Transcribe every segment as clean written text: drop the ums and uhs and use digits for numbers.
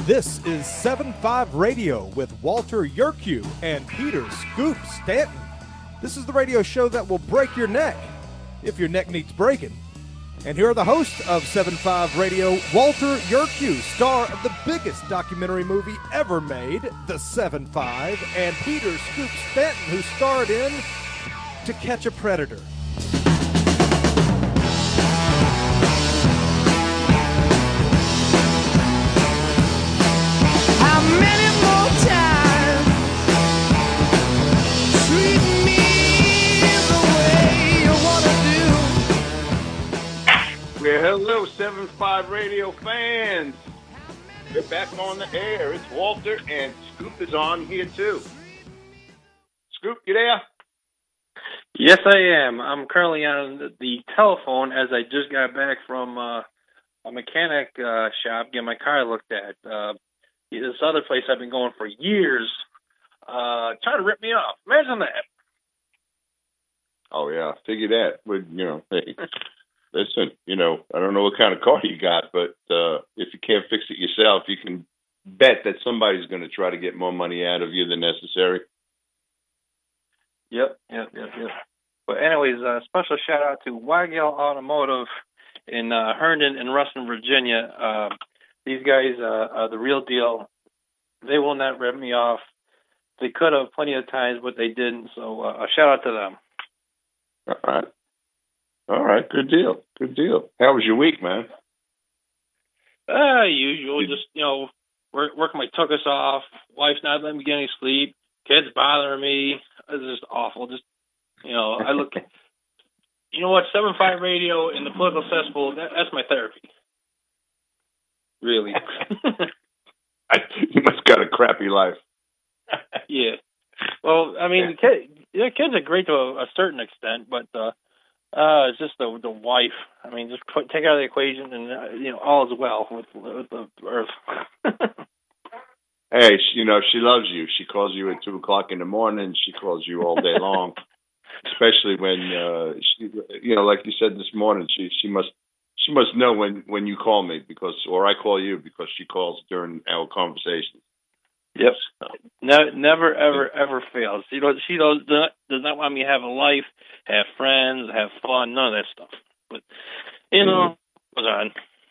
This is 7-5 Radio with Walter Yerkew and Peter Scoop Stanton. This is the radio show that will break your neck, if your neck needs breaking. And here are the hosts of 7-5 Radio, Walter Yerkew, star of the biggest documentary movie ever made, The 7-5, and Peter Scoop Stanton, who starred in To Catch a Predator. Well, hello, 7-5 Radio fans. We're back on the air. It's Walter, and Scoop is on here, too. Scoop, you there? Yes, I am. I'm currently on the telephone as I just got back from a mechanic shop getting my car looked at. This other place I've been going for years, trying to rip me off. Imagine that. Oh, yeah, figure that. But, hey, listen, I don't know what kind of car you got, but if you can't fix it yourself, you can bet that somebody's going to try to get more money out of you than necessary. Yep. But anyways, special shout out to Weigel Automotive in Herndon and Ruston, Virginia. These guys are the real deal. They will not rip me off. They could have plenty of times, but they didn't. So a shout out to them. All right. Good deal. How was your week, man? Usual. Just, work my tuchus off. Wife's not letting me get any sleep. Kids bothering me. It's just awful. Just, I look, you know what, 7-5 Radio in the political cesspool, that's my therapy. Really. You must got a crappy life. Yeah. Well, I mean, kids are great to a certain extent, but it's just the wife. I mean, just take out of the equation, and all is well with the earth. Hey, she loves you. She calls you at 2:00 in the morning. She calls you all day long, especially when like you said this morning. She must know when you call me or I call you because she calls during our conversations. Yep. No, never, ever fails. She does not want me to have a life, have friends, have fun, none of that stuff. But, goes on.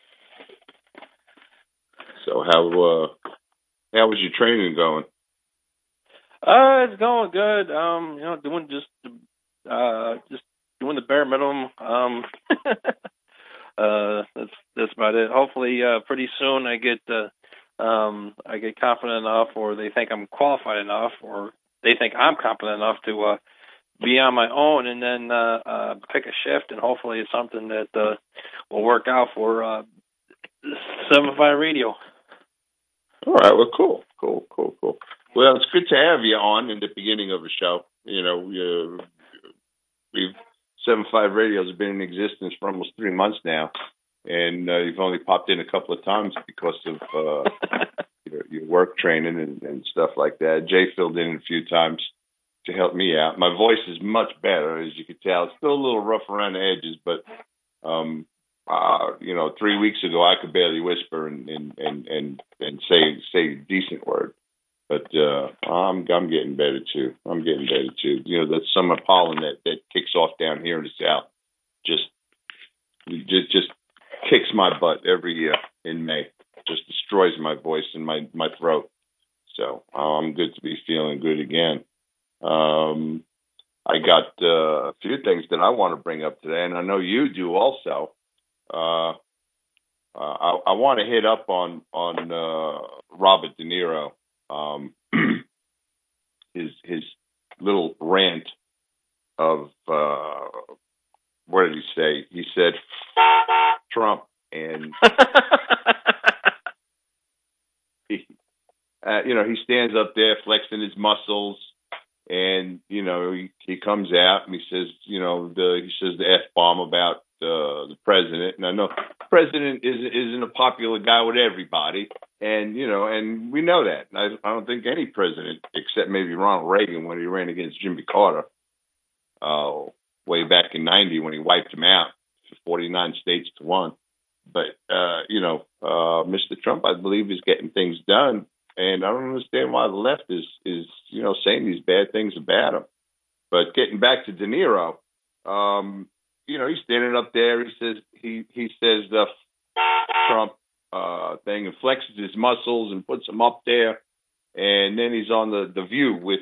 So how was your training going? It's going good. Doing just doing the bare minimum. That's about it. Hopefully, pretty soon I get confident enough, or they think I'm qualified enough, or they think I'm competent enough to be on my own, and then pick a shift, and hopefully it's something that will work out for 7-5 Radio. All right, well, cool. Well, it's good to have you on in the beginning of a show. 7-5 Radio has been in existence for almost 3 months now, and you've only popped in a couple of times because of your work training and stuff like that. Jay filled in a few times to help me out. My voice is much better, as you can tell. It's still a little rough around the edges, but 3 weeks ago I could barely whisper and say a decent word. But I'm getting better too. That summer pollen that kicks off down here in the South just kicks my butt every year in May. Just destroys my voice and my throat. So I'm good to be feeling good again. I got a few things that I want to bring up today, and I know you do also. I want to hit up on Robert De Niro. His little rant of what did he say? He said Trump, and he stands up there flexing his muscles, and he comes out and he says the F-bomb about the president. And I know the president isn't a popular guy with everybody, and we know that. I don't think any president, except maybe Ronald Reagan when he ran against Jimmy Carter way back in '90 when he wiped him out, 49 states to 1. But Mr. Trump, I believe, is getting things done, and I don't understand why the left is saying these bad things about him. But getting back to De Niro, he's standing up there. He says the Trump thing and flexes his muscles and puts them up there, and then he's on the View with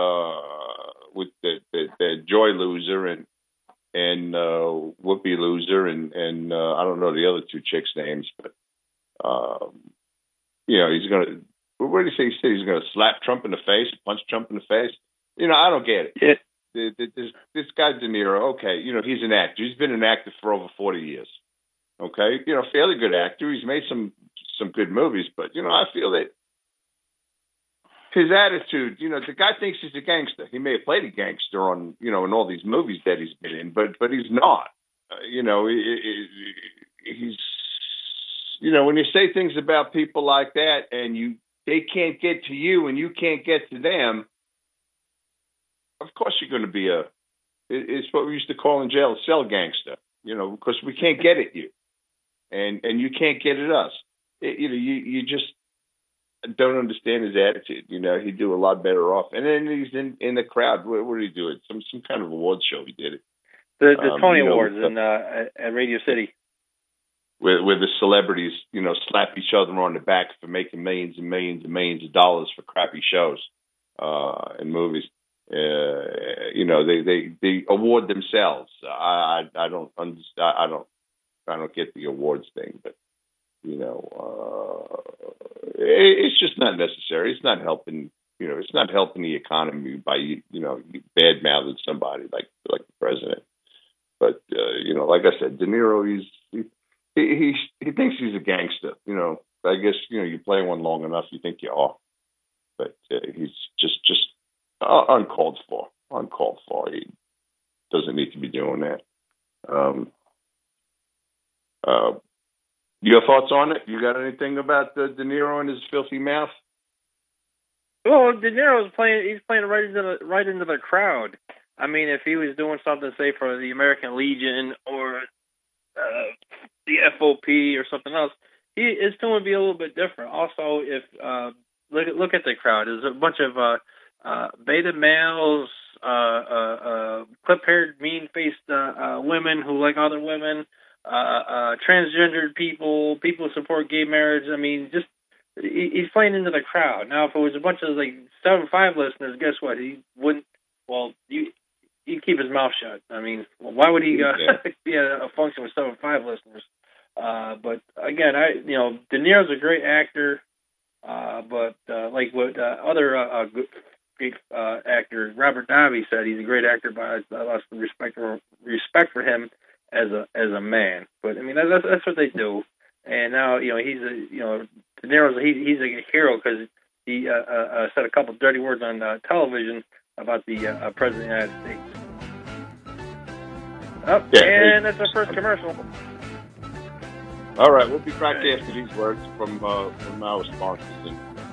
the Joy Loser and Whoopi Loser and I don't know the other two chicks' names, but he's gonna. What did he say? He said he's gonna slap Trump in the face, punch Trump in the face. I don't get it. Yeah. This guy De Niro, okay, he's an actor. He's been an actor for over 40 years. Okay, fairly good actor. He's made some good movies, but I feel that his attitude, the guy thinks he's a gangster. He may have played a gangster on, in all these movies that he's been in, but he's not. He's, when you say things about people like that and they can't get to you and you can't get to them, of course you're going to be it's what we used to call in jail a cell gangster, because we can't get at you and you can't get at us. You just don't understand his attitude. He'd do a lot better off. And then he's in the crowd. What did he do? Some kind of awards show he did it. The Tony Awards at Radio City. Where the celebrities, slap each other on the back for making millions and millions and millions of dollars for crappy shows and movies. They award themselves. I don't understand. I don't get the awards thing, but it's just not necessary. It's not helping. It's not helping the economy by bad mouthing somebody like the president. But like I said, De Niro, he thinks he's a gangster. I guess you play one long enough, you think you are. But he's just uncalled for. Uncalled for. He doesn't need to be doing that. Your thoughts on it? You got anything about De Niro and his filthy mouth? Well, De Niro's he's playing right into the crowd. I mean, if he was doing something, say, for the American Legion or the FOP or something else, his tone would be a little bit different. Also, if look at the crowd, there's a bunch of beta males, clip-haired, mean-faced women who like other women, transgendered people who support gay marriage. I mean, just he's playing into the crowd. Now, if it was a bunch of 7-5 listeners, guess what? He wouldn't. Well, he'd keep his mouth shut. I mean, why would he be at a function with 7-5 listeners? But again, De Niro's a great actor, but like what other great actor Robert Davi said, he's a great actor, but I lost the respect for him as a man. But I mean, that's what they do. And now De Niro's he's a hero because he said a couple dirty words on television about the President of the United States. And that's our first commercial. All right, we'll be back after these words from our sponsors.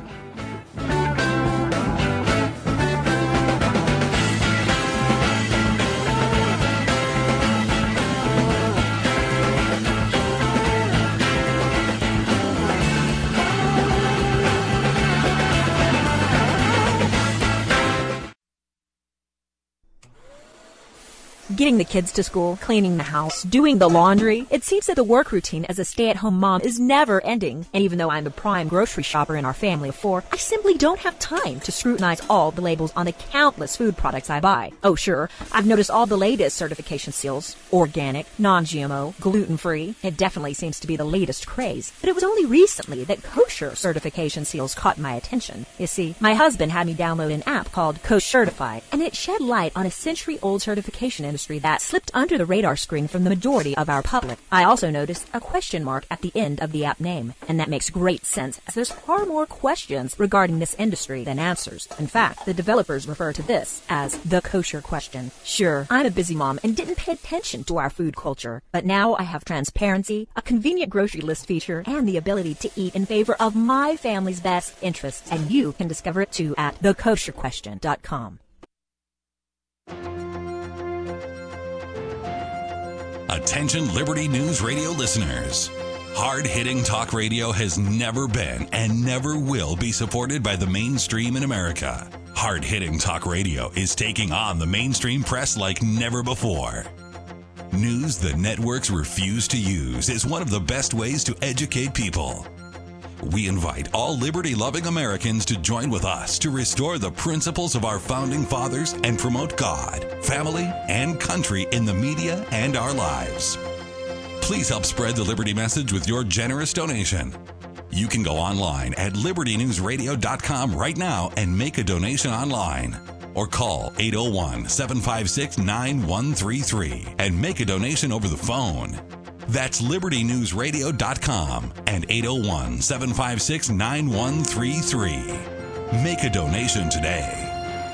Getting the kids to school, cleaning the house, doing the laundry. It seems that the work routine as a stay-at-home mom is never ending. And even though I'm the prime grocery shopper in our family of 4, I simply don't have time to scrutinize all the labels on the countless food products I buy. Oh, sure, I've noticed all the latest certification seals. Organic, non-GMO, gluten-free. It definitely seems to be the latest craze. But it was only recently that kosher certification seals caught my attention. You see, my husband had me download an app called Koshertified, and it shed light on a century-old certification industry that slipped under the radar screen from the majority of our public. I also noticed a question mark at the end of the app name, and that makes great sense as there's far more questions regarding this industry than answers. In fact, the developers refer to this as the kosher question. Sure, I'm a busy mom and didn't pay attention to our food culture, but now I have transparency, a convenient grocery list feature, and the ability to eat in favor of my family's best interests, and you can discover it too at thekosherquestion.com. Attention Liberty News Radio listeners. Hard-hitting talk radio has never been and never will be supported by the mainstream in America. Hard-hitting talk radio is taking on the mainstream press like never before. News the networks refuse to use is one of the best ways to educate people. We invite all liberty-loving Americans to join with us to restore the principles of our founding fathers and promote God, family, and country in the media and our lives. Please help spread the Liberty message with your generous donation. You can go online at libertynewsradio.com right now and make a donation online. Or call 801-756-9133 and make a donation over the phone. That's libertynewsradio.com and 801-756-9133. Make a donation today.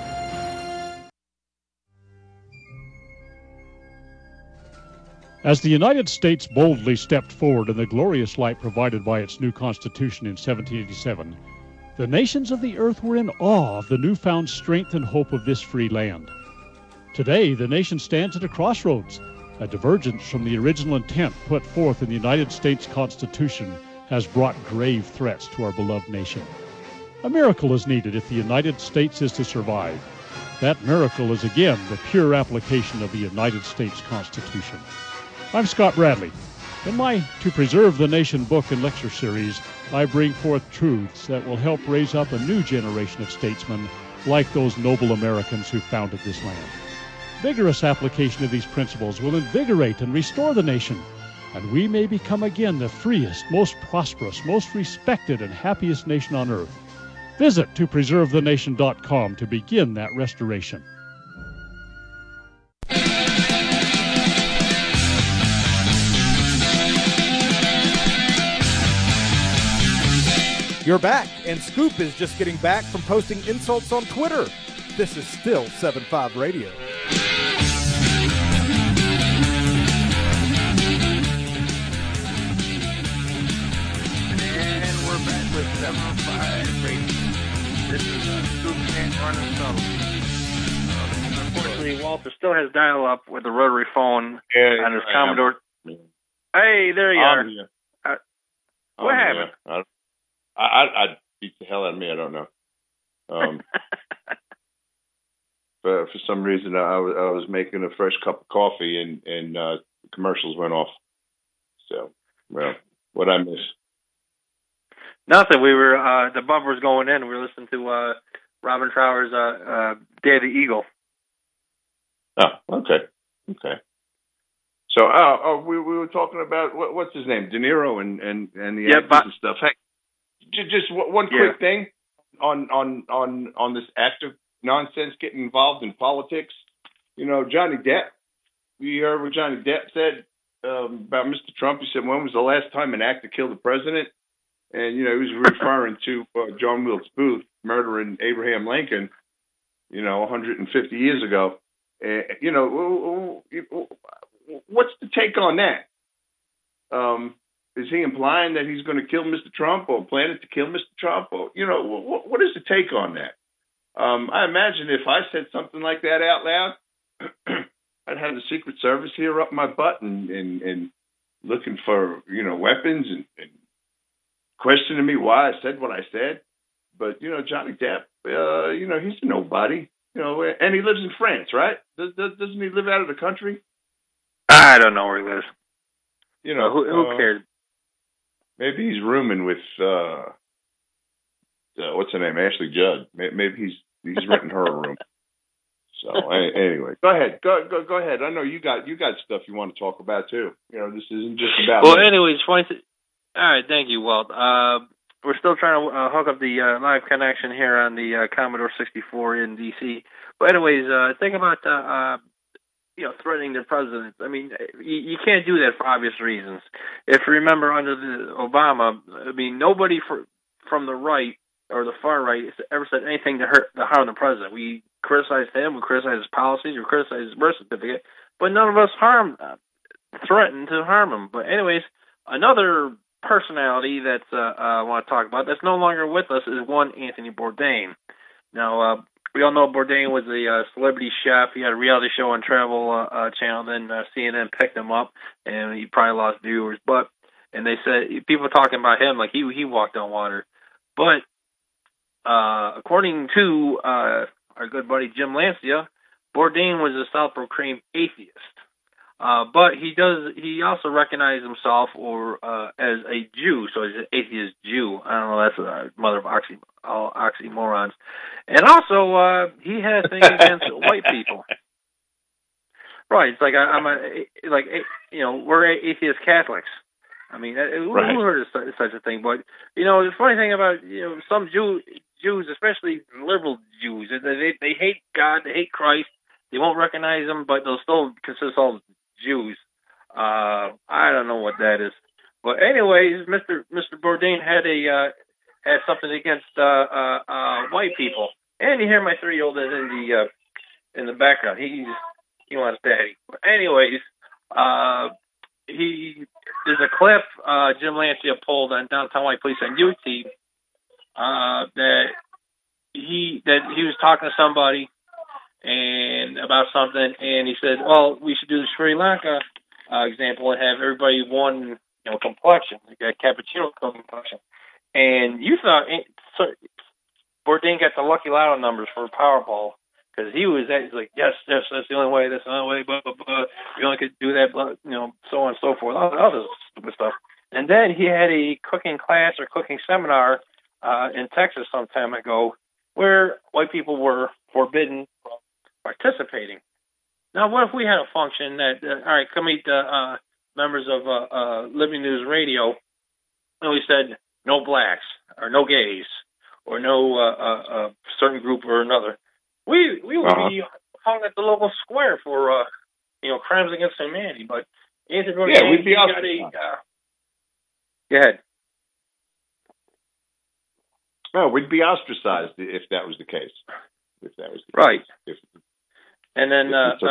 As the United States boldly stepped forward in the glorious light provided by its new Constitution in 1787, the nations of the earth were in awe of the newfound strength and hope of this free land. Today, the nation stands at a crossroads. A divergence from the original intent put forth in the United States Constitution has brought grave threats to our beloved nation. A miracle is needed if the United States is to survive. That miracle is again the pure application of the United States Constitution. I'm Scott Bradley. In my To Preserve the Nation book and lecture series, I bring forth truths that will help raise up a new generation of statesmen like those noble Americans who founded this land. Vigorous application of these principles will invigorate and restore the nation, and we may become again the freest, most prosperous, most respected, and happiest nation on earth. Visit topreservethenation.com to begin that restoration. You're back, and Scoop is just getting back from posting insults on Twitter. This is still 7.5 Radio. And we're back with 7.5 Radio. This is Scoop and Running Subtle. Unfortunately, Walter still has dial-up with the rotary phone on his I Commodore. Hey, there you are. What happened? I'd beat the hell out of me. I don't know. But for some reason, I was making a fresh cup of coffee, and the commercials went off. So, well, what'd I miss? Nothing. We were the bumper was going in. We were listening to Robin Trower's Day of the Eagle. Oh, okay. So, we were talking about what's his name, De Niro, and the actors and stuff. Hey. Just one quick thing on this active nonsense getting involved in politics. You know, Johnny Depp. You heard what Johnny Depp said about Mr. Trump. He said, "When was the last time an actor killed the president?" And he was referring to John Wilkes Booth murdering Abraham Lincoln. 150 years ago. What's the take on that? Is he implying that he's going to kill Mr. Trump or planning to kill Mr. Trump? Or, what is the take on that? I imagine if I said something like that out loud, I'd have the Secret Service here up my butt and looking for, weapons and questioning me why I said what I said. But, Johnny Depp, he's a nobody, and he lives in France, right? Doesn't he live out of the country? I don't know where he lives. Who cares? Maybe he's rooming with what's her name, Ashley Judd. Maybe he's renting her a room. So anyway, go ahead. Go ahead. I know you got stuff you want to talk about too. This isn't just about. Well, anyways, all right. Thank you, Walt. We're still trying to hook up the live connection here on the Commodore 64 in DC. But anyways, think about threatening the president. I mean, you can't do that for obvious reasons. If you remember under the Obama, I mean, nobody from the right or the far right ever said anything to harm the president. We criticized him, we criticized his policies, we criticized his birth certificate, but none of us threatened to harm him. But anyways, another personality that I want to talk about that's no longer with us is one Anthony Bourdain. Now, we all know Bourdain was a celebrity chef. He had a reality show on Travel Channel. Then CNN picked him up, and he probably lost viewers. But and they said people were talking about him like he walked on water, but according to our good buddy Jim Lancia, Bourdain was a self-proclaimed atheist. But he also recognized himself as a Jew, so he's an atheist Jew. I don't know, that's a mother of oxymorons. And also, he had a thing against white people. Right, it's like we're atheist Catholics. I mean, who heard of such a thing? But the funny thing about some Jews, especially liberal Jews, they hate God, they hate Christ, they won't recognize him, but they'll still consider themselves Jews. I don't know what that is, but anyways, Mr. Bourdain had something against white people, and you hear my 3-year-old is in the background. He wants daddy. But anyways, there's a clip Jim Lancia pulled on Downtown White Police on YouTube that he was talking to somebody and about something, and he said, well, we should do the Sri Lanka example and have everybody one complexion, like a cappuccino complexion. And you thought Bourdain got the lucky lotto numbers for Powerball, because he's like, yes, that's the only way, that's the only way, blah, blah, blah. You only could do that, blah, so on and so forth, all other stupid stuff. And then he had a cooking class or cooking seminar in Texas some time ago where white people were forbidden from participating. Now, what if we had a function that, all right, come meet the members of Living News Radio, and we said no blacks or no gays or no certain group or another. We would be hung at the local square for crimes against humanity. But we'd be ostracized. Go ahead. No, we'd be ostracized if that was the case. Right. And then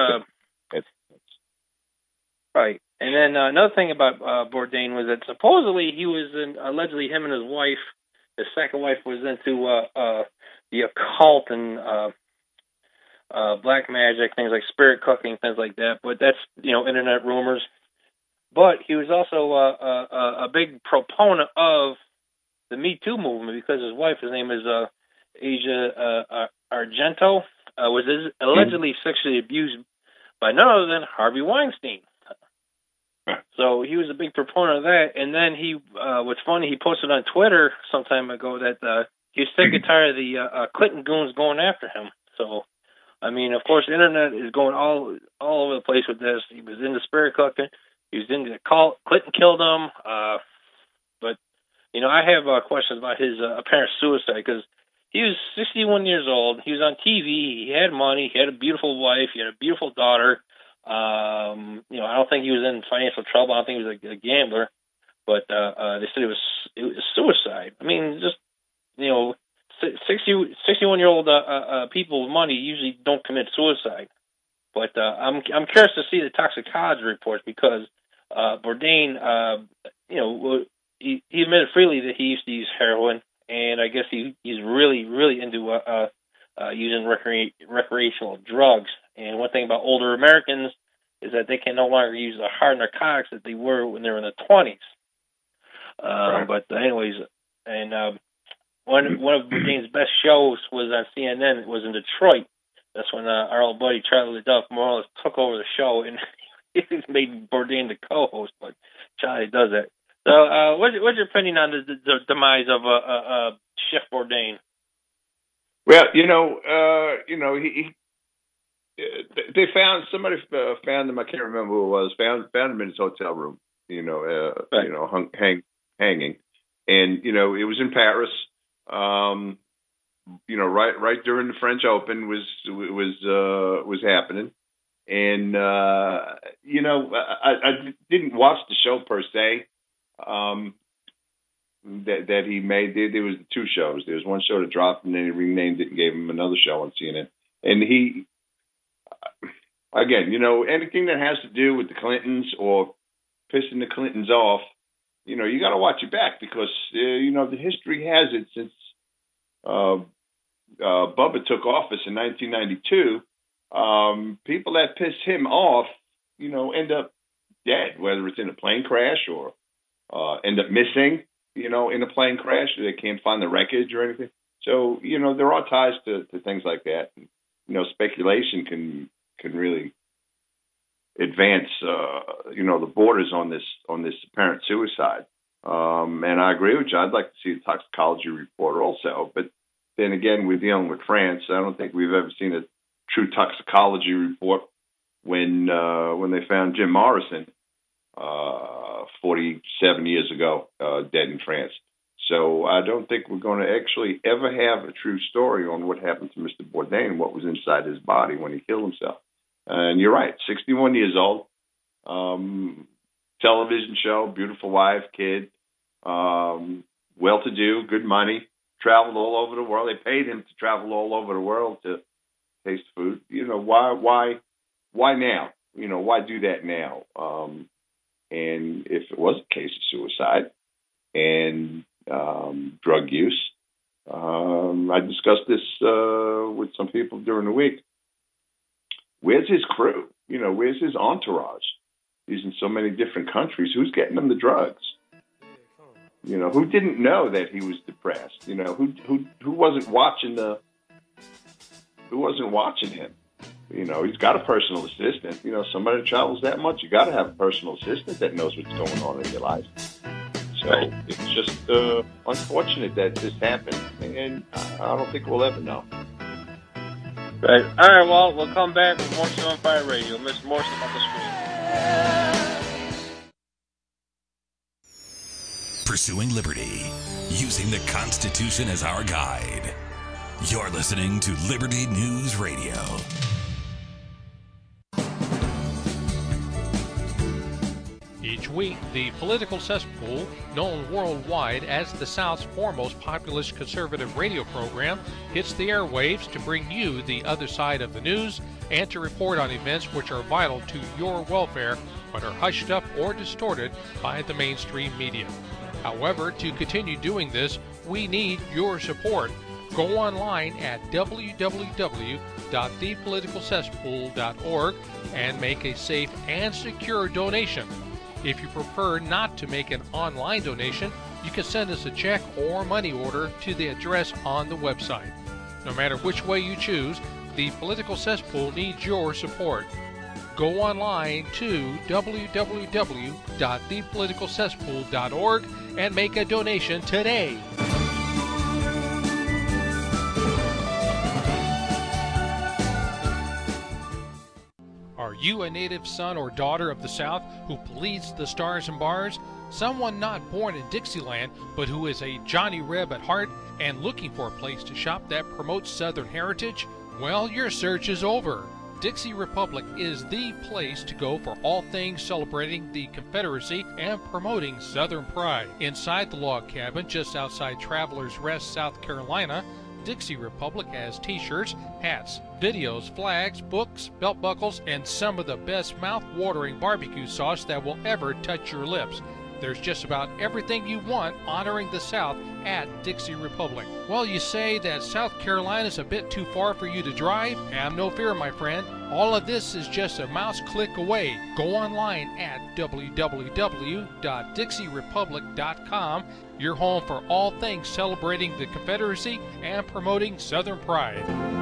right. And then another thing about Bourdain was that supposedly he was allegedly him and his wife, his second wife, was into the occult and black magic, things like spirit cooking, things like that. But that's internet rumors. But he was also a big proponent of the Me Too movement, because his wife, his name is Asia Argento, was allegedly sexually abused by none other than Harvey Weinstein. So he was a big proponent of that. And then what's funny, he posted on Twitter some time ago that he was sick and tired of the Clinton goons going after him. So, I mean, of course, the internet is going all over the place with this. He was into spirit cooking. He was into the cult. Clinton killed him. But, I have questions about his apparent suicide, because he was 61 years old. He was on TV. He had money. He had a beautiful wife. He had a beautiful daughter. I don't think he was in financial trouble. I don't think he was a gambler. But they said it was suicide. I mean, just 61-year-old people with money usually don't commit suicide. But I'm curious to see the toxicology reports, because Bourdain, he admitted freely that he used to use heroin, and I guess he's really, really into using recreational drugs. And one thing about older Americans is that they can no longer use the hard narcotics that they were when they were in their 20s. Right. But anyways, and one of Bourdain's best shows was on CNN. It was in Detroit. That's when our old buddy Charlie LaDuff more or less took over the show, and he made Bourdain the co-host. But Charlie does that. So, what's your opinion on the demise of Chef Bourdain? Well, they somebody found him. I can't remember who it was. Found him in his hotel room. Right. Hanging, and it was in Paris. Right during the French Open was happening, and I didn't watch the show per se. That he made. There was 2 shows. There was one show that dropped, and then he renamed it and gave him another show on CNN. And he, again, anything that has to do with the Clintons or pissing the Clintons off, you got to watch your back, because the history has it since Bubba took office in 1992. People that piss him off, end up dead, whether it's in a plane crash or end up missing, in a plane crash. They can't find the wreckage or anything. So, there are ties to things like that. And, speculation can really advance, the borders on this apparent suicide. And I agree with you. I'd like to see the toxicology report also. But then again, we're dealing with France. I don't think we've ever seen a true toxicology report when they found Jim Morrison 47 years ago, dead in France. So I don't think we're going to actually ever have a true story on what happened to Mr. Bourdain, what was inside his body when he killed himself. And you're right, 61 years old, television show, beautiful wife, kid, well-to-do, good money, traveled all over the world. They paid him to travel all over the world to taste food. Why now? Why do that now? And if it was a case of suicide and drug use, I discussed this with some people during the week. Where's his crew? Where's his entourage? He's in so many different countries. Who's getting him the drugs? Who didn't know that he was depressed? Who wasn't watching who wasn't watching him? He's got a personal assistant. Somebody that travels that much, you got to have a personal assistant that knows what's going on in your life. So it's just unfortunate that this happened, and I don't think we'll ever know. Right. All right, well, we'll come back with Morrison on Fire Radio. Mr. Morrison on the screen. Pursuing liberty, using the Constitution as our guide. You're listening to Liberty News Radio. Each week, the political cesspool, known worldwide as the South's foremost populist conservative radio program, hits the airwaves to bring you the other side of the news and to report on events which are vital to your welfare but are hushed up or distorted by the mainstream media. However, to continue doing this, we need your support. Go online at www.thepoliticalcesspool.org and make a safe and secure donation. If you prefer not to make an online donation, you can send us a check or money order to the address on the website. No matter which way you choose, the Political Cesspool needs your support. Go online to www.thepoliticalcesspool.org and make a donation today. Are you a native son or daughter of the South who bleeds the stars and bars? Someone not born in Dixieland, but who is a Johnny Reb at heart and looking for a place to shop that promotes Southern heritage? Well, your search is over. Dixie Republic is the place to go for all things celebrating the Confederacy and promoting Southern pride. Inside the log cabin just outside Travelers Rest, South Carolina, Dixie Republic has t-shirts, hats, videos, flags, books, belt buckles, and some of the best mouth-watering barbecue sauce that will ever touch your lips. There's just about everything you want honoring the South at Dixie Republic. Well, you say that South Carolina's a bit too far for you to drive? Have no fear, my friend. All of this is just a mouse click away. Go online at www.dixierepublic.com, your home for all things celebrating the Confederacy and promoting Southern pride.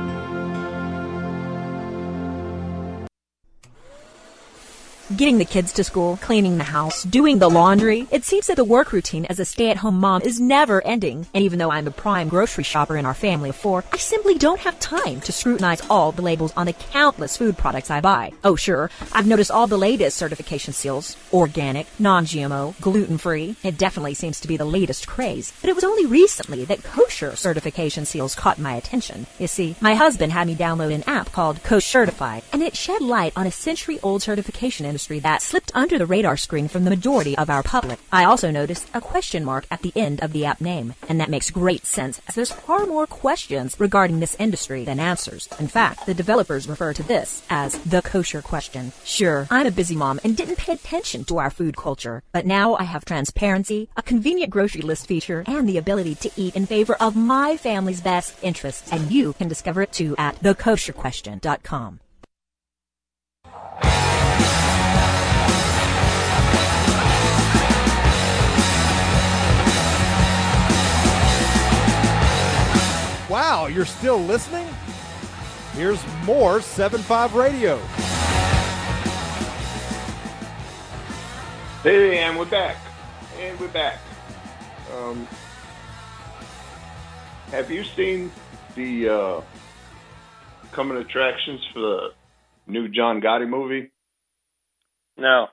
Getting the kids to school, cleaning the house, doing the laundry. It seems that the work routine as a stay-at-home mom is never ending. And even though I'm a prime grocery shopper in our family of 4, I simply don't have time to scrutinize all the labels on the countless food products I buy. Oh sure, I've noticed all the latest certification seals. Organic, non-GMO, gluten-free. It definitely seems to be the latest craze. But it was only recently that kosher certification seals caught my attention. You see, my husband had me download an app called Koshertified, and it shed light on a century-old certification industry that slipped under the radar screen from the majority of our public. I also noticed a question mark at the end of the app name, and that makes great sense as there's far more questions regarding this industry than answers. In fact, the developers refer to this as the kosher question. Sure, I'm a busy mom and didn't pay attention to our food culture, but now I have transparency, a convenient grocery list feature, and the ability to eat in favor of my family's best interests, and you can discover it too at thekosherquestion.com. you're still listening, here's more 7.5 Radio. Hey, and we're back. Have you seen the coming attractions for the new John Gotti movie? No.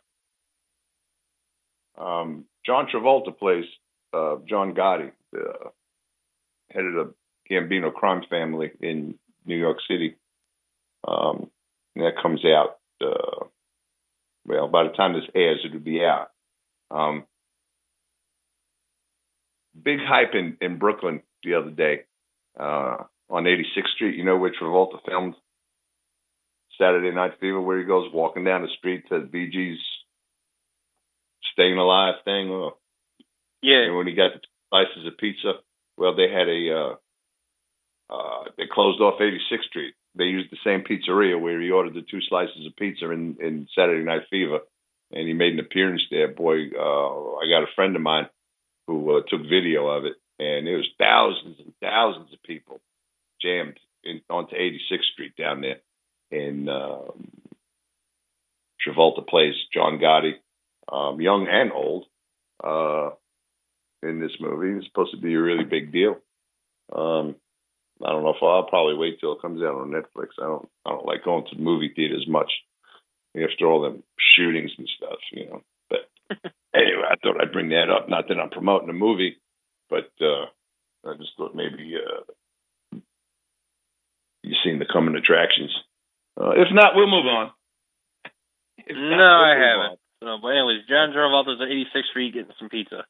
John Travolta plays John Gotti, the head of the Gambino crime family in New York City. And that comes out, well, by the time this airs, it'll be out. Big hype in Brooklyn the other day on 86th Street. You know where Travolta filmed Saturday Night Fever, where he goes walking down the street to Bee Gees' Staying Alive thing? Yeah. And when he got the slices of pizza, well, they had they closed off 86th Street. They used the same pizzeria where he ordered the 2 slices of pizza in Saturday Night Fever, and he made an appearance there. Boy, I got a friend of mine who took video of it, and there was thousands and thousands of people jammed onto 86th Street down there. And Travolta plays John Gotti, young and old, in this movie. It's supposed to be a really big deal. I don't know if I'll probably wait till it comes out on Netflix. I don't like going to the movie theaters much after all the shootings and stuff, you know. But anyway, I thought I'd bring that up. Not that I'm promoting a movie, but I just thought maybe you've seen the coming attractions. If not, we'll move on. I haven't. So, but anyways, John Travolta's at 86th Street getting some pizza.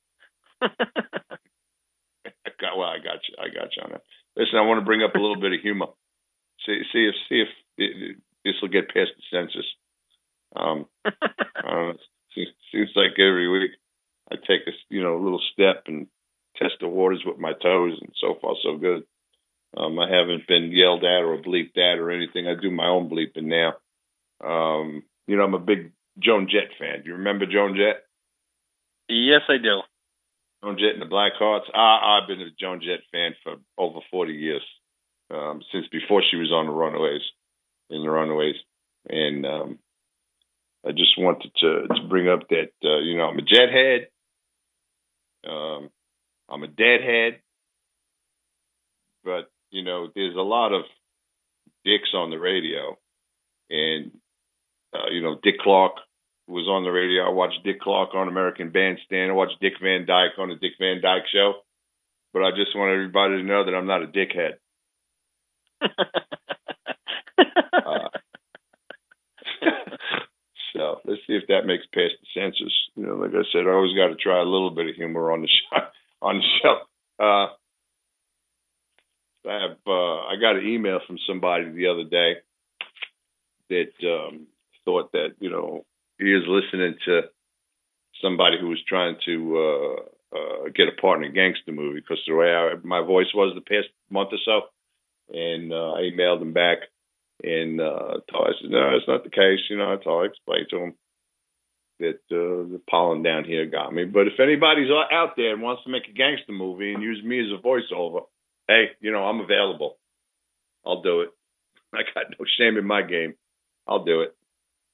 Well, I got you on that. Listen, I want to bring up a little bit of humor. See if this will get past the census. Seems like every week I take a little step and test the waters with my toes, and so far so good. I haven't been yelled at or bleeped at or anything. I do my own bleeping now. I'm a big Joan Jett fan. Do you remember Joan Jett? Yes, I do. Joan Jett and the Blackhearts. I've been a Joan Jett fan for over 40 years, since before she was on the Runaways, And I just wanted to bring up that, I'm a Jet head. I'm a deadhead. But, there's a lot of dicks on the radio. And, Dick Clark was on the radio. I watched Dick Clark on American Bandstand. I watched Dick Van Dyke on the Dick Van Dyke Show. But I just want everybody to know that I'm not a dickhead. So let's see if that makes past the census. Like I said, I always got to try a little bit of humor on the show. I got an email from somebody the other day that thought that he was listening to somebody who was trying to get a part in a gangster movie, because the way my voice was the past month or so, and I emailed him back, and I said, no, that's not the case. That's all I explained to him, that the pollen down here got me. But if anybody's out there and wants to make a gangster movie and use me as a voiceover, hey, I'm available. I'll do it. I got no shame in my game. I'll do it.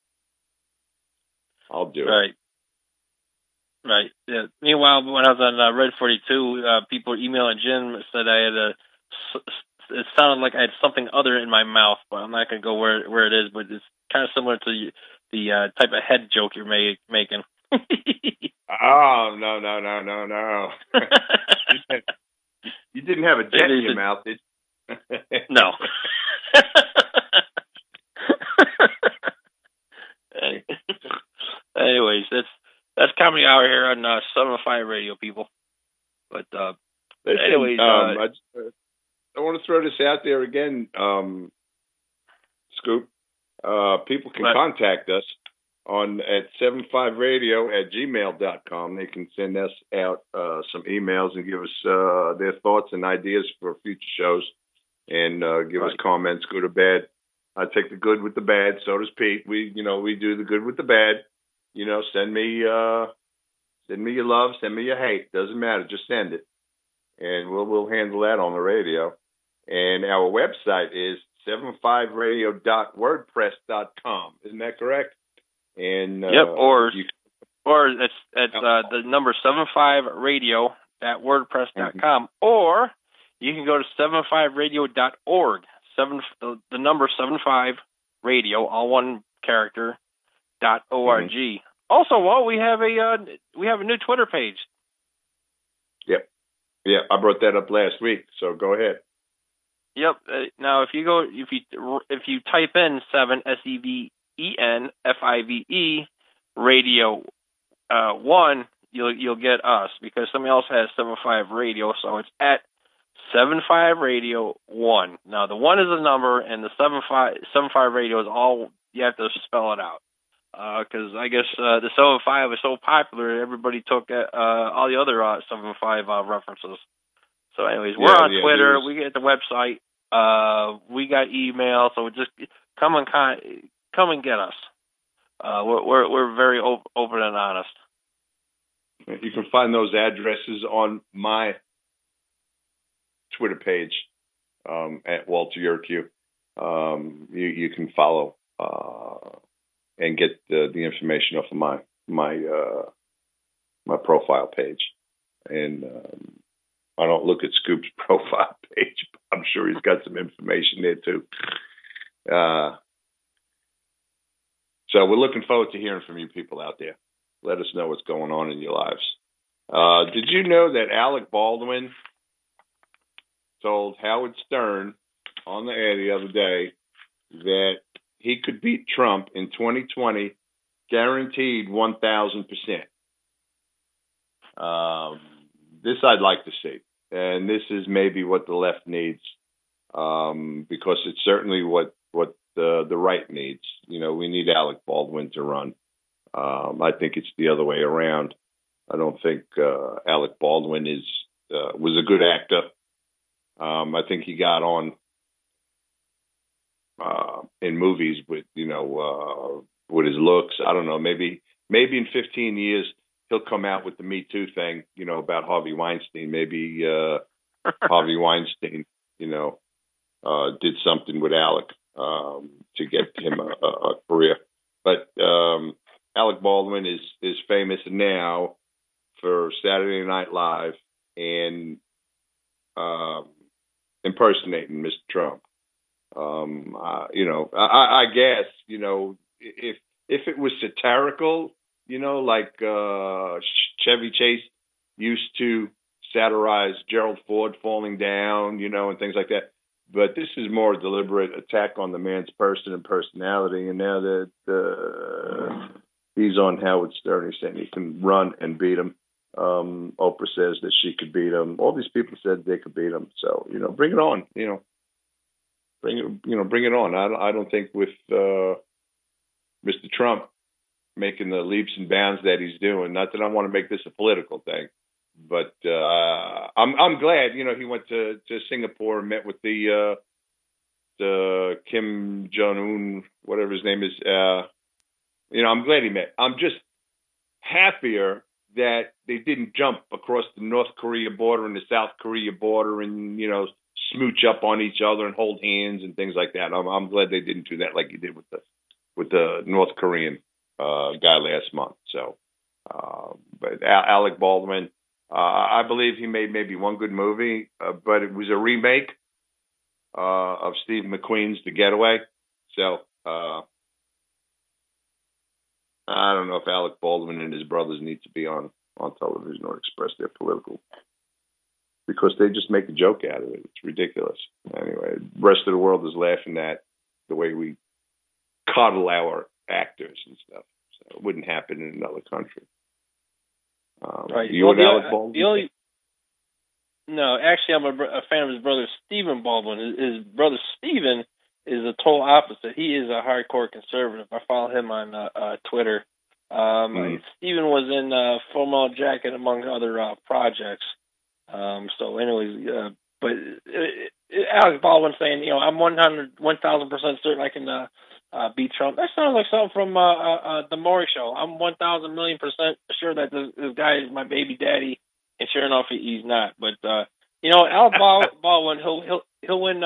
Right. Yeah. Meanwhile, when I was on Red 42, people were emailing Jim, said I had it sounded like I had something other in my mouth, but I'm not going to go where it is, but it's kind of similar to the type of head joke you're making. Oh, no. You didn't have a jet in your mouth, did you? No. Anyways, that's Comedy Hour here on 705 Radio, people. But anyways, I want to throw this out there again, Scoop. People can contact us at 75radio@gmail.com. They can send us out some emails and give us their thoughts and ideas for future shows, and give us comments, good or bad. I take the good with the bad. So does Pete. We do the good with the bad. Send me your love, send me your hate. Doesn't matter. Just send it, and we'll handle that on the radio. And our website is 75radio.wordpress.com. Isn't that correct? And yep, or it's the number 75radio@wordpress.com, or you can go to 75radio.org. The number 75radio, all one character, .org. Mm-hmm. Also, we have a new Twitter page. Yep. Yeah, I brought that up last week. So go ahead. Yep. Now, if you type in 7 SEVENFIVE radio 1, you'll get us, because somebody else has 75 radio, so it's at 75 radio 1. Now the 1 is a number, and the 75 radio is all. You have to spell it out, because I guess the 75 is so popular, everybody took all the other 75 references. So, anyways, we're on Twitter. We get the website. We got email. So just come and get us. We're very open and honest. You can find those addresses on my Twitter page at Walter Yerkew. You can follow and get the information off of my profile page. And I don't look at Scoop's profile page. I'm sure he's got some information there too. So we're looking forward to hearing from you people out there. Let us know what's going on in your lives. Did you know that Alec Baldwin told Howard Stern on the air the other day that he could beat Trump in 2020, guaranteed 1,000%? This I'd like to see. And this is maybe what the left needs, because it's certainly what the right needs. You know, we need Alec Baldwin to run. I think it's the other way around. I don't think Alec Baldwin was a good actor. I think he got on in movies with his looks. I don't know. Maybe in 15 years he'll come out with the Me Too thing, about Harvey Weinstein. Maybe Harvey Weinstein, did something with Alec to get him a career. But Alec Baldwin is famous now for Saturday Night Live and impersonating Mr. Trump. I guess, if it was satirical, like Chevy Chase used to satirize Gerald Ford falling down, and things like that. But this is more a deliberate attack on the man's person and personality. And now that he's on Howard Stern, he's saying he can run and beat him. Oprah says that she could beat him. All these people said they could beat him. So, bring it on. Bring it on. I don't think with Mr. Trump making the leaps and bounds that he's doing. Not that I want to make this a political thing, but I'm glad. He went to Singapore and met with the Kim Jong-un, whatever his name is. I'm glad he met. I'm just happier that they didn't jump across the North Korea border and the South Korea border and smooch up on each other and hold hands and things like that. I'm glad they didn't do that like he did with the North Korean guy last month. So, but Alec Baldwin, I believe he made maybe one good movie, but it was a remake of Steve McQueen's The Getaway. So I don't know if Alec Baldwin and his brothers need to be on television or express their political, because they just make a joke out of it. It's ridiculous. Anyway, the rest of the world is laughing at the way we coddle our actors and stuff. So it wouldn't happen in another country. Right. You and Alec Baldwin? No, actually, I'm a fan of his brother, Stephen Baldwin. His brother, Stephen, is the total opposite. He is a hardcore conservative. I follow him on Twitter. Stephen was in Full Metal Jacket, among other projects. So anyways, but Alec Baldwin saying, I'm 1,000% certain I can beat Trump. That sounds like something from the Maury Show. I'm 1,000,000,000% sure that this guy is my baby daddy, and sure enough, he's not. But Al Baldwin, he'll win.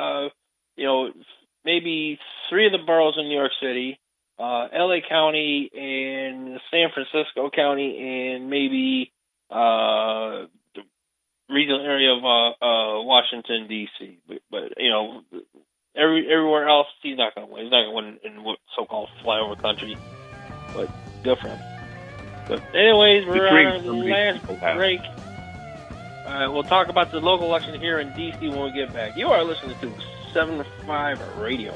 Maybe 3 of the boroughs in New York City, L.A. County, and San Francisco County, and maybe the regional area of Washington D.C. But everywhere else, he's not going to win. He's not going to win in what so-called flyover country. But good for him. But anyways, we're on our last break. We'll talk about the local election here in D.C. when we get back. You are listening to 7-5 Radio.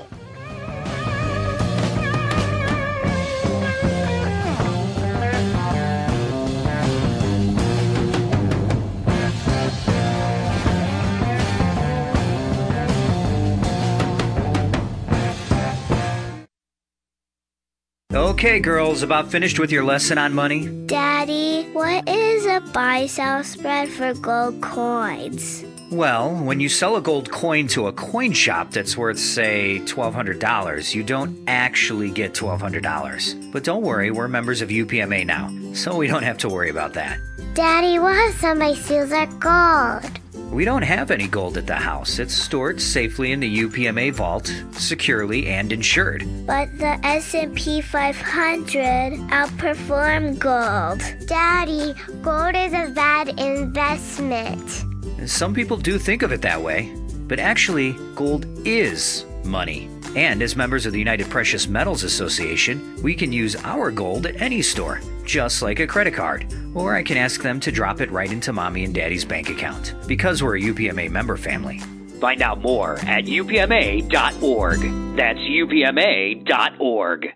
Okay, girls, about finished with your lesson on money? Daddy, what is a buy-sell spread for gold coins? Well, when you sell a gold coin to a coin shop that's worth, say, $1,200, you don't actually get $1,200. But don't worry, we're members of UPMA now, so we don't have to worry about that. Daddy, what if somebody steals our gold? We don't have any gold at the house. It's stored safely in the UPMA vault, securely and insured. But the S&P 500 outperformed gold. Daddy, gold is a bad investment. Some people do think of it that way, but actually, gold is money. And as members of the United Precious Metals Association, we can use our gold at any store, just like a credit card. Or I can ask them to drop it right into Mommy and Daddy's bank account, because we're a UPMA member family. Find out more at upma.org. That's upma.org.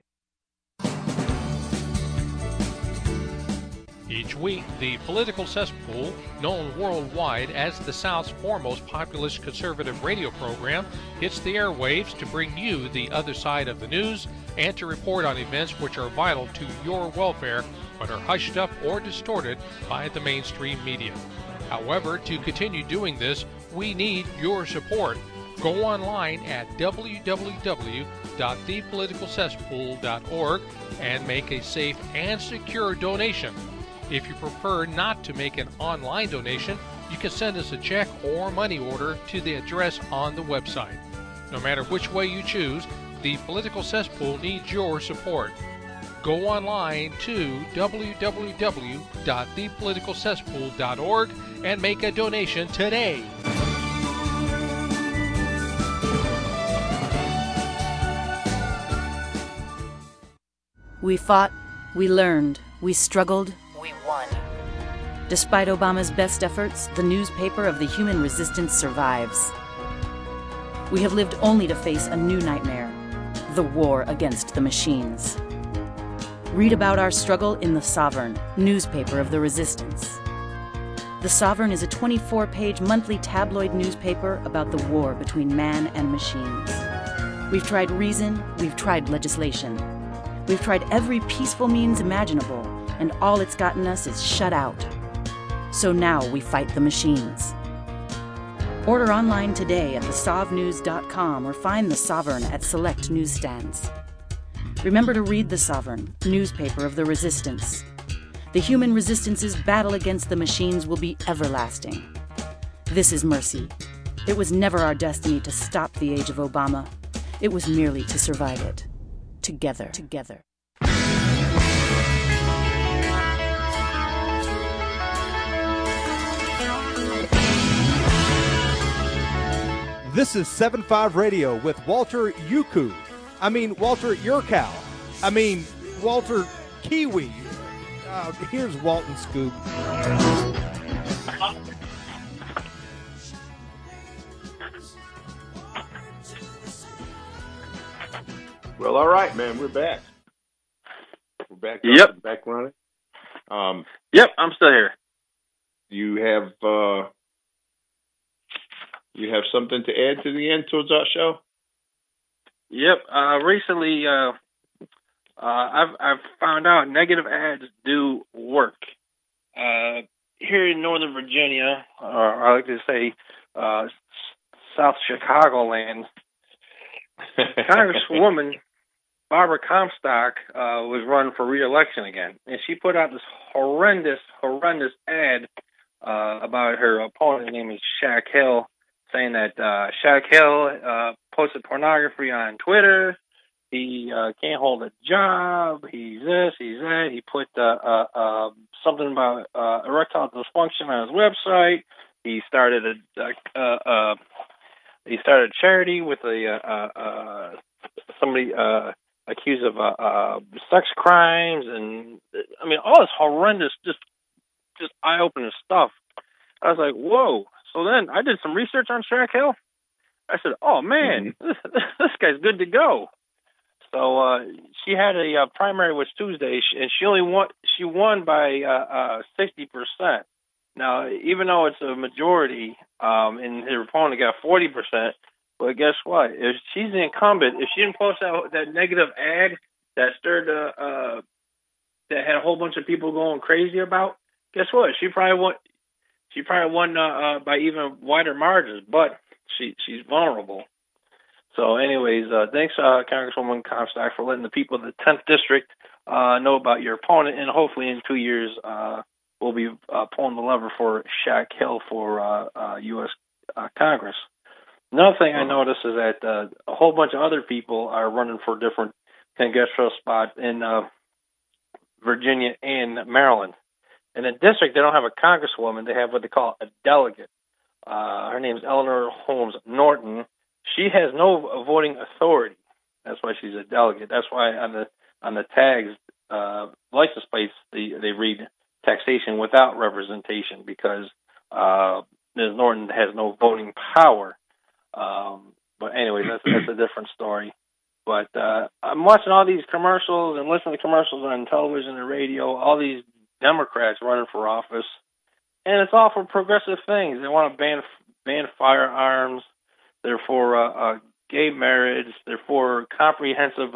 Each week, the Political Cesspool, known worldwide as the South's foremost populist conservative radio program, hits the airwaves to bring you the other side of the news and to report on events which are vital to your welfare but are hushed up or distorted by the mainstream media. However, to continue doing this, we need your support. Go online at www.thepoliticalcesspool.org and make a safe and secure donation. If you prefer not to make an online donation, you can send us a check or money order to the address on the website. No matter which way you choose, the Political Cesspool needs your support. Go online to www.thepoliticalcesspool.org and make a donation today. We fought, we learned, we struggled, we won. Despite Obama's best efforts, the newspaper of the human resistance survives. We have lived only to face a new nightmare, the war against the machines. Read about our struggle in The Sovereign, newspaper of the resistance. The Sovereign is a 24-page monthly tabloid newspaper about the war between man and machines. We've tried reason, we've tried legislation. We've tried every peaceful means imaginable, and all it's gotten us is shut out. So now we fight the machines. Order online today at thesovnews.com or find The Sovereign at select newsstands. Remember to read The Sovereign, newspaper of the resistance. The human resistance's battle against the machines will be everlasting. This is mercy. It was never our destiny to stop the age of Obama. It was merely to survive it. Together. This is 7-5 Radio with Walter Yuku. Walter Yurkow. Walter Kiwi. Here's Walton Scoop. Well, all right, man. We're back. We're back. Yep. Back running. Yep, I'm still here. You have something to add to the end towards our show? Yep. Recently, I've found out negative ads do work. Here in Northern Virginia, or I like to say South Chicagoland, Congresswoman Barbara Comstock was running for re-election again, and she put out this horrendous ad about her opponent. Her name is Shaq Hill, saying that Shaq Hill posted pornography on Twitter. He can't hold a job. He's this, he's that. He put something about erectile dysfunction on his website. He started a charity with somebody accused of sex crimes, and I mean all this horrendous, just eye-opening stuff. I was like, whoa. So then I did some research on Shaq Hill. I said, oh man, this guy's good to go. So she had a primary was Tuesday, and she won by 60%. Now, even though it's a majority, and her opponent got 40%, but guess what? If she's the incumbent, if she didn't post that negative ad that stirred that had a whole bunch of people going crazy about, guess what? She probably won. She probably won by even wider margins, but she's vulnerable. So, anyways, thanks, Congresswoman Comstock, for letting the people of the 10th District know about your opponent, and hopefully in 2 years we'll be pulling the lever for Shaq Hill for U.S. Congress. Another thing I noticed is that a whole bunch of other people are running for different congressional spots in Virginia and Maryland. In the district, they don't have a congresswoman. They have what they call a delegate. Her name is Eleanor Holmes Norton. She has no voting authority. That's why she's a delegate. That's why on the tags, license plates, they read taxation without representation, because Ms. Norton has no voting power. But anyways, that's a different story. But I'm watching all these commercials and listening to commercials on television and radio, all these Democrats running for office, and it's all for progressive things. They want to ban firearms. They're for gay marriage. They're for comprehensive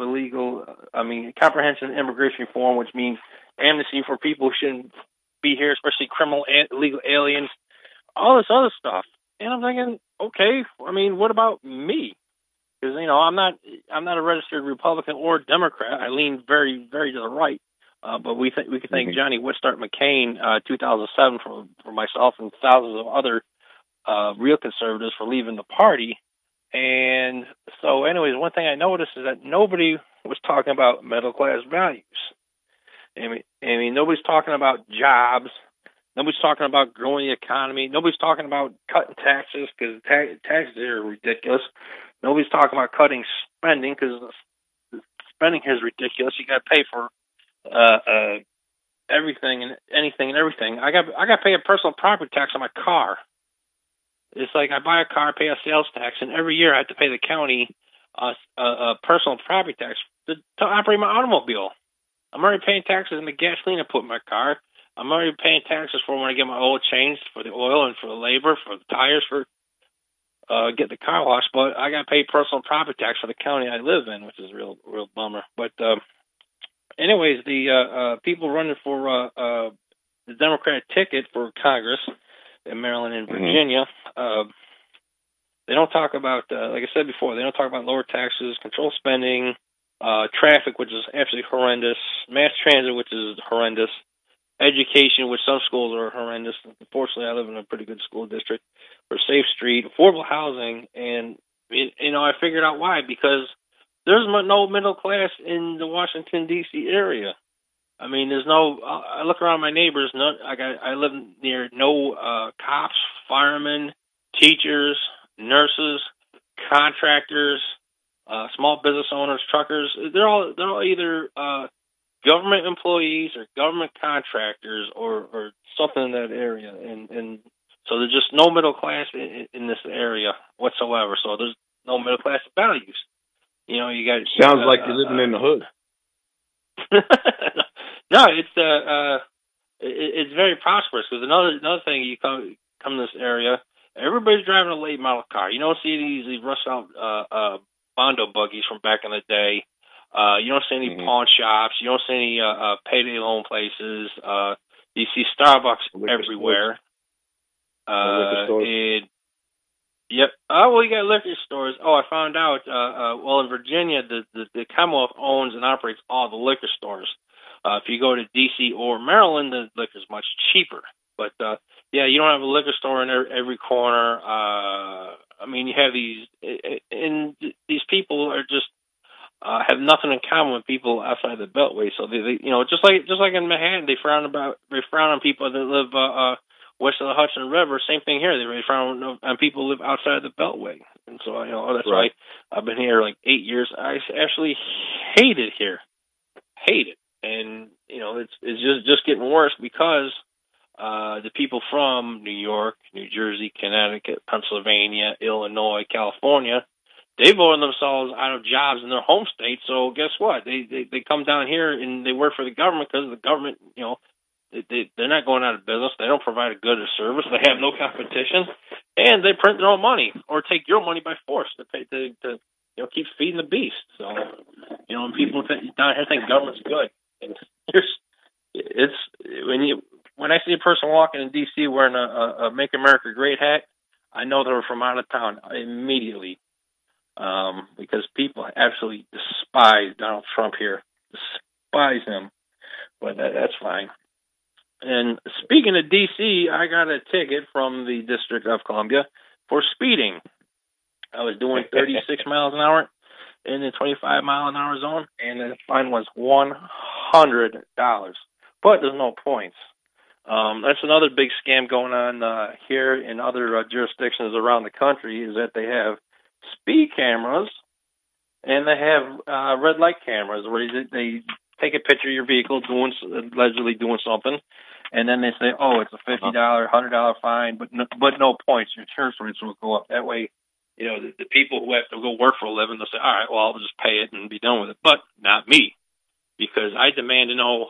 immigration reform, which means amnesty for people who shouldn't be here, especially criminal illegal aliens, all this other stuff. And I'm thinking, okay, I mean, what about me? Because, you know, I'm not a registered Republican or Democrat. I lean very, very to the right. But we can thank Johnny Woodstart McCain, 2007, for myself and thousands of other real conservatives for leaving the party. And so, anyways, one thing I noticed is that nobody was talking about middle class values. I mean, nobody's talking about jobs. Nobody's talking about growing the economy. Nobody's talking about cutting taxes, because taxes are ridiculous. Nobody's talking about cutting spending, because spending is ridiculous. You got to pay for everything and anything and everything. I got to pay a personal property tax on my car. It's like I buy a car, pay a sales tax, and every year I have to pay the county a personal property tax to operate my automobile. I'm already paying taxes on the gasoline I put in my car. I'm already paying taxes for when I get my oil changed, for the oil and for the labor, for the tires, for get the car washed. But I got to pay personal property tax for the county I live in, which is a real bummer. But anyways, the people running for the Democratic ticket for Congress in Maryland and Virginia, they don't talk about, like I said before, they don't talk about lower taxes, control spending, traffic, which is absolutely horrendous, mass transit, which is horrendous, education, which some schools are horrendous. Unfortunately, I live in a pretty good school district, or Safe Street, affordable housing, and I figured out why, because there's no middle class in the Washington, D.C. area. I mean, there's no. I look around my neighbors. I live near no cops, firemen, teachers, nurses, contractors, small business owners, truckers. They're all either government employees or government contractors or something in that area, and so there's just no middle class in this area whatsoever. So there's no middle class values. You know, you got. Sounds like you're living in the hood. No, it's very prosperous, because another thing, you come to this area, everybody's driving a late model car. You don't see these rush out Bondo buggies from back in the day. You don't see any pawn shops. You don't see any payday loan places. You see Starbucks everywhere. Liquor stores. Yep. Oh, well, you got liquor stores. Oh, I found out. Well, in Virginia, the Commonwealth owns and operates all the liquor stores. If you go to D.C. or Maryland, the liquor is much cheaper. But Yeah, you don't have a liquor store in every corner. I mean, you have these, and these people are just have nothing in common with people outside the Beltway. So they just like in Manhattan, they frown on people that live west of the Hudson River. Same thing here. They frown on people who live outside the Beltway. And so that's right. why I've been here like 8 years. I actually hate it here. Hate it. And it's just getting worse because the people from New York, New Jersey, Connecticut, Pennsylvania, Illinois, California, they voted themselves out of jobs in their home state. So guess what? They come down here and they work for the government because the government, they're not going out of business. They don't provide a good service. They have no competition, and they print their own money or take your money by force to pay to keep feeding the beast. So and people down here think government's good. And when I see a person walking in D.C. wearing a "Make America Great" hat, I know they're from out of town immediately, because people absolutely despise Donald Trump here, despise him. But that's fine. And speaking of D.C., I got a ticket from the District of Columbia for speeding. I was doing 36 miles an hour in the 25-mile-an-hour zone, and the fine was $100. But there's no points. That's another big scam going on here in other jurisdictions around the country, is that they have speed cameras and they have red light cameras where they take a picture of your vehicle allegedly doing something, and then they say, "Oh, it's a $50, $100 fine, but no points. Your insurance rates will go up." That way, the people who have to go work for a living, they'll say, "All right, well, I'll just pay it and be done with it." But not me, because I demand to know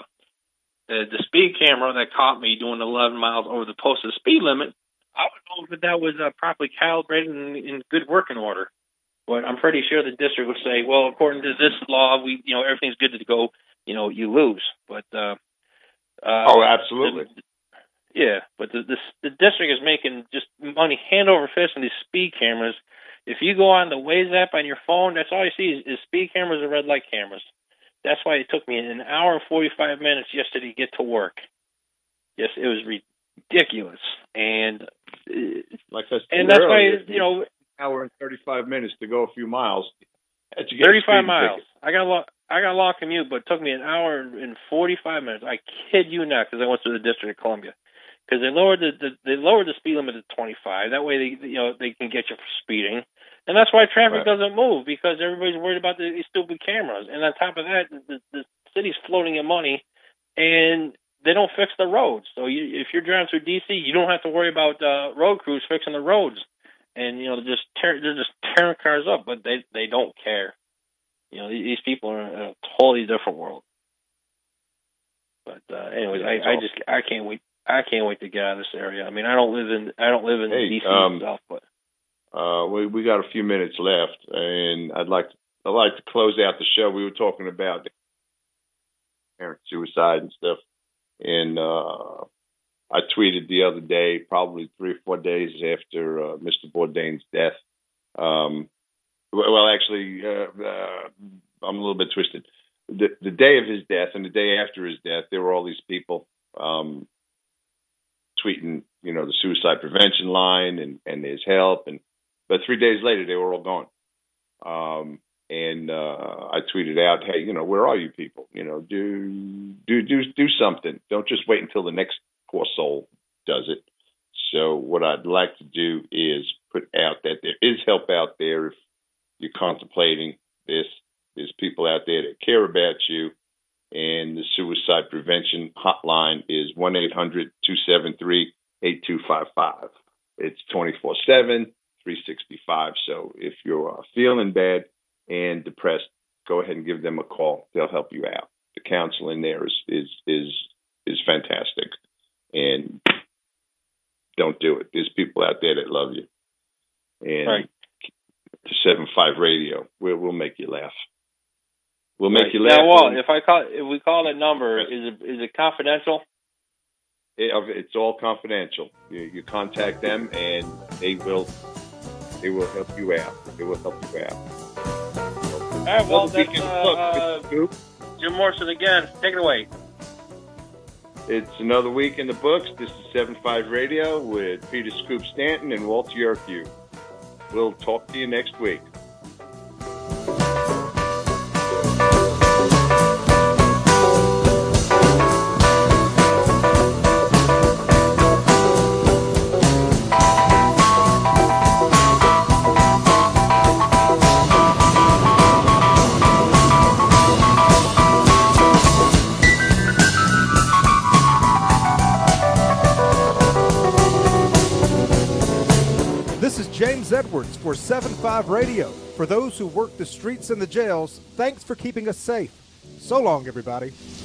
the speed camera that caught me doing 11 miles over the posted speed limit. I would know if that was properly calibrated and in good working order. But I'm pretty sure the district would say, "Well, according to this law, everything's good to go. You lose." But oh, absolutely. But the district is making just money hand over fist on these speed cameras. If you go on the Waze app on your phone, that's all you see is speed cameras and red light cameras. That's why it took me an hour and 45 minutes yesterday to get to work. Yes, it was ridiculous, and like I said, and that's why hour and 35 minutes to go a few miles. 35 miles. I got a long commute, but it took me an hour and 45 minutes. I kid you not, because I went through the District of Columbia. Because they lowered the speed limit to 25. That way they can get you for speeding, and that's why traffic doesn't move, because everybody's worried about these stupid cameras. And on top of that, the city's floating in money, and they don't fix the roads. So if you're driving through D.C., you don't have to worry about road crews fixing the roads. And they're just tearing cars up, but they don't care. These people are in a totally different world. But anyways, I can't wait. I can't wait to get out of this area. I mean, I don't live in D.C. itself, but we got a few minutes left, and I'd like to close out the show. We were talking about parent suicide and stuff, and I tweeted the other day, probably 3 or 4 days after Mr. Bourdain's death. Well, actually, I'm a little bit twisted. The day of his death and the day after his death, there were all these people tweeting, the suicide prevention line and there's help. But 3 days later, they were all gone. And I tweeted out, "Hey, where are you people? Do something. Don't just wait until the next poor soul does it." So what I'd like to do is put out that there is help out there if you're contemplating this. There's people out there that care about you, and the suicide prevention hotline is 1-800-273-8255. It's 24/7, 365. So if you're feeling bad and depressed, go ahead and give them a call. They'll help you out. The counseling there is fantastic. And don't do it. There's people out there that love you. And the 75 Radio, we'll make you laugh. We'll make you laugh. Now, Walt, if we call that number, is it confidential? It's all confidential. You contact them, and they will help you out. They will help you out. All right. Well, that's Jim Morrison again. Take it away. It's another week in the books. This is 7.5 Radio with Peter Scoop Stanton and Walter Yerkew. We'll talk to you next week. James Edwards for 7.5 Radio. For those who work the streets and the jails, thanks for keeping us safe. So long, everybody.